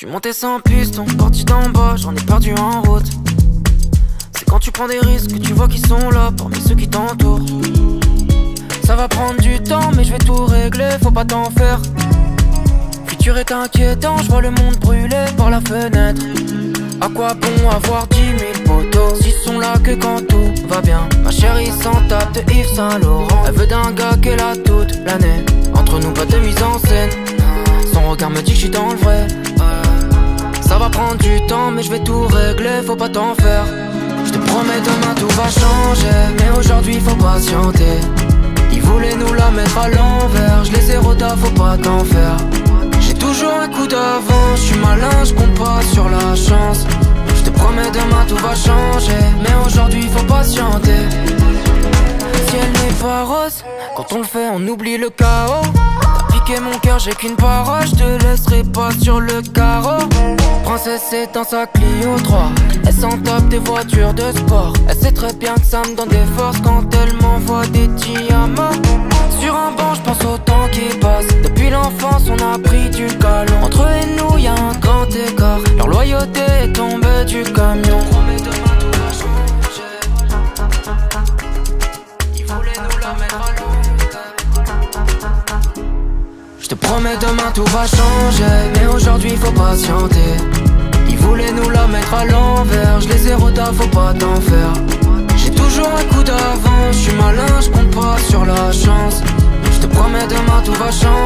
monté sans piston, parti d'en bas, j'en ai perdu en route. C'est quand tu prends des risques que tu vois qu'ils sont là parmi ceux qui t'entourent. Ça va prendre du temps mais je vais tout régler, faut pas t'en faire. Futur est inquiétant, je vois le monde brûler par la fenêtre. À quoi bon avoir 10 000 potos s'ils sont là que quand tout va bien? Ma chérie s'en tape de Yves Saint Laurent. Elle veut d'un gars qu'elle a toute l'année. Entre nous pas de mise en scène. Son regard me dit que je suis dans le vrai. Ça va prendre du temps mais je vais tout régler, faut pas t'en faire. Je te promets demain tout va changer, mais aujourd'hui faut patienter. Ils voulaient nous la mettre à l'envers, je les ai rodés, faut pas t'en faire. J'ai toujours un coup d'avance, je suis malin, je compte pas sur la chance. Je te promets demain tout va changer, mais aujourd'hui faut patienter. Si elle n'est pas rose, quand on le fait on oublie le chaos. Mon cœur, j'ai qu'une parole, je te laisserai pas sur le carreau. Princesse est dans sa Clio 3, elle s'en tape des voitures de sport. Elle sait très bien que ça me donne des forces quand elle m'envoie des diamants. Sur un banc, je pense au temps qui passe. Depuis l'enfance, on a pris du galon. Entre eux et nous, y a un grand écart. Leur loyauté est tombée du camion. Demain tout va changer. Ils voulaient nous la mettre à l'envers. Je te promets demain tout va changer, mais aujourd'hui faut patienter. Ils voulaient nous la mettre à l'envers, je les ai rodés, faut pas t'en faire. J'ai toujours un coup d'avance, je suis malin, je compte pas sur la chance. Je te promets demain tout va changer.